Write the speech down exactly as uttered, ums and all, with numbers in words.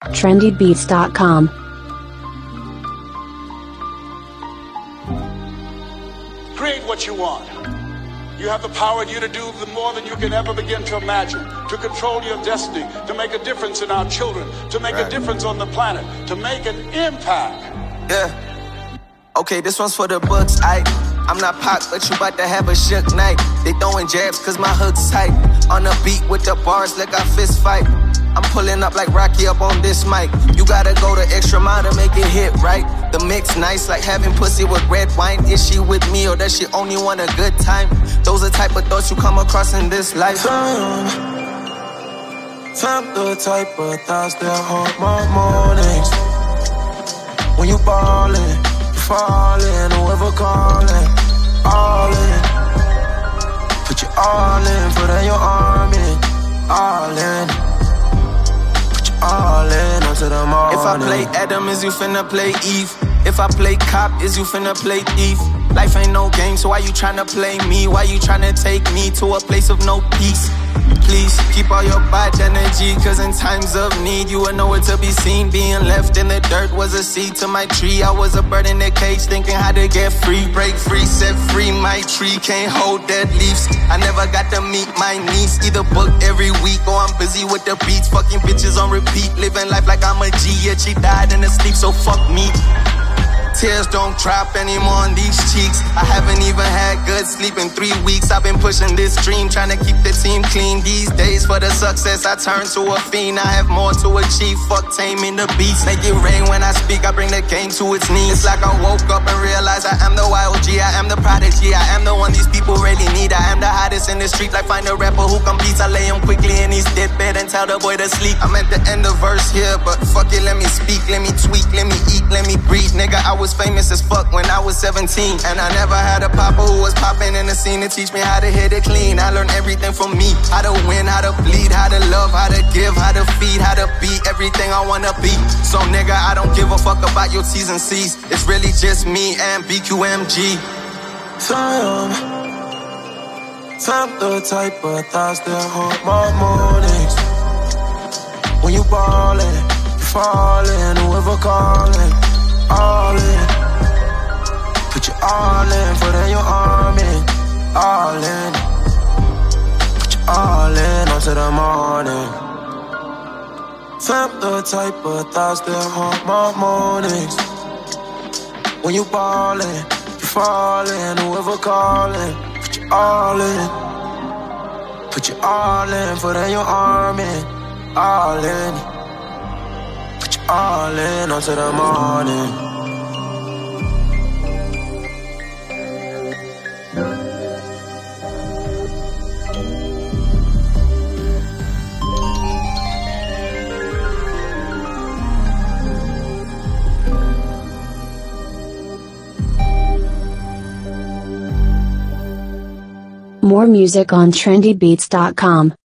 trendy beats dot com. Create what you want. You have the power in you to do the more than you can ever begin to imagine, to control your destiny, to make a difference in our children, to make right. a difference on the planet, to make an impact. Yeah. Okay, this one's for the books. I, I'm not Pac, but you about to have a shook night. They throwing jabs cause my hook's tight. On the beat with the bars like I fist fight. I'm pulling up like Rocky up on this mic. You gotta go the extra mile to make it hit right. The mix nice like having pussy with red wine. Is she with me or does she only want a good time? Those are the type of thoughts you come across in this life. Time, time the type of thoughts that haunt my mornings. When you ballin', you fallin', whoever callin', all in. Put you all in, put in your arm in, all in. All in until the morning. If I play Adam, is you finna play Eve? If I play cop, is you finna play thief? Life ain't no game, so why you tryna play me? Why you tryna take me to a place of no peace? Please, keep all your bad energy, cause in times of need, you will know where to be seen. Being left in the dirt was a seed to my tree. I was a bird in a cage, thinking how to get free. Break free, set free, my tree can't hold dead leaves. I never got to meet my niece, either booked every week or I'm busy with the beats. Fucking bitches on repeat, living life like I'm a G. Yet she died in her sleep, so fuck me. Tears don't drop anymore on these cheeks. I haven't even had good sleep in three weeks. I've been pushing this dream, trying to keep the team clean. These days for the success, I turn to a fiend. I have more to achieve, fuck taming the beast. Make it rain when I speak, I bring the game to its knees. It's like I woke up and realized I am the Y O G, I am the prodigy, I am the one these people really need. I am the hottest in the street, like find a rapper who competes. I lay him quickly in his deathbed and tell the boy to sleep. I'm at the end of verse here, but fuck it, let me speak, let me tweak, let me eat, let me breathe. Nigga, I was famous as fuck when I was seventeen, and I never had a papa who was popping in the scene to teach me how to hit it clean. I learned everything from me, how to win, how to bleed, how to love, how to give, how to feed, how to be everything I wanna be. So nigga, I don't give a fuck about your T's and C's. It's really just me and B Q M G. Time, time the type of thoughts that haunt my mornings. When you ballin', you fallin', whoever callin', all in. Put you all in, put in your arm in, all in. Put you all in until the morning. Felt the type of thoughts that haunt my mornings. When you ballin', you fallin', whoever callin', put you all in. Put you all in, put in your arm in, all in. Put you all in until the morning. More music on trendy beats dot com.